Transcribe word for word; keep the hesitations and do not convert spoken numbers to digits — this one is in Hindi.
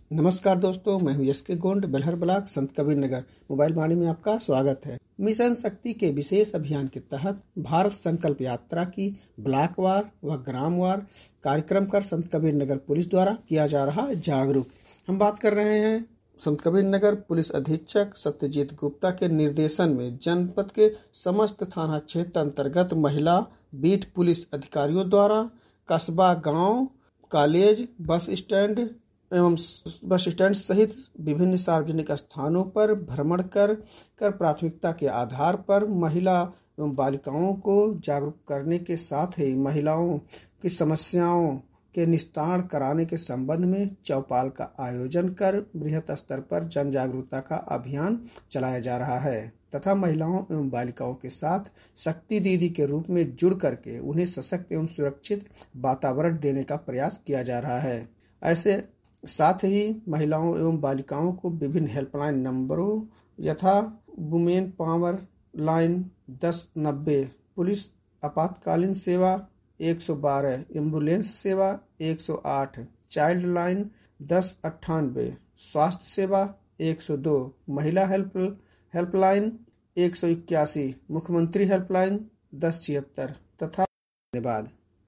नमस्कार दोस्तों, मैं हूं यश के गोंड, बेलहर ब्लॉक, संत कबीर नगर। मोबाइल वाणी में आपका स्वागत है। मिशन शक्ति के विशेष अभियान के तहत भारत संकल्प यात्रा की ब्लॉकवार व ग्रामवार कार्यक्रम कर संत कबीर नगर पुलिस द्वारा किया जा रहा जागरूक। हम बात कर रहे हैं संत कबीर नगर पुलिस अधीक्षक सत्यजीत गुप्ता के निर्देशन में जनपद के समस्त थाना क्षेत्र अंतर्गत महिला बीट पुलिस अधिकारियों द्वारा कस्बा, गांव, कॉलेज, बस स्टैंड एवं बस स्टैंड सहित विभिन्न सार्वजनिक स्थानों पर भ्रमण कर कर प्राथमिकता के आधार पर महिला एवं बालिकाओं को जागरूक करने के साथ ही महिलाओं की समस्याओं के निस्तारण कराने के संबंध में चौपाल का आयोजन कर बृहत स्तर पर जन जागरूकता का अभियान चलाया जा रहा है तथा महिलाओं एवं बालिकाओं के साथ शक्ति दीदी के रूप में जुड़ करके उन्हें सशक्त एवं सुरक्षित वातावरण देने का प्रयास किया जा रहा है। ऐसे साथ ही महिलाओं एवं बालिकाओं को विभिन्न हेल्पलाइन नंबरों यथा वुमेन पावर लाइन दस नब्बे, पुलिस आपातकालीन सेवा एक सौ बारह, एम्बुलेंस सेवा एक सौ आठ, चाइल्ड लाइन दस अट्ठानबे, स्वास्थ्य सेवा एक सौ दो, महिला हेल्प हेल्पलाइन एक सौ इक्यासी, मुख्यमंत्री हेल्पलाइन दस छिहत्तर तथा धन्यवाद।